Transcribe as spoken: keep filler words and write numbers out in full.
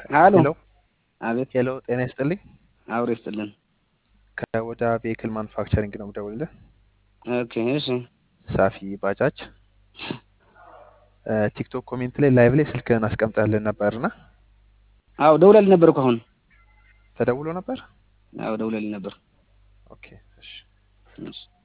ሃሎ ሄሎ አቤት ሄሎ ጤና ይስጥልኝ። አውሬ ይስጥልን። ከወዳ ቬሂክል ማኑፋክቸሪንግ ነው የምደውልልህ። ኦኬ እሺ ሳፊ ባጃጅ እ፣ ቲክቶክ ኮሜንት ላይ ላይቭ ላይ ስልክህን አስቀምጠህልን ነበርና አው ደውለልኝ ነበር እኮ አሁን። ተደውሎ ነበር። አው ደውለልኝ ነበር። ኦኬ እሺ። እሺ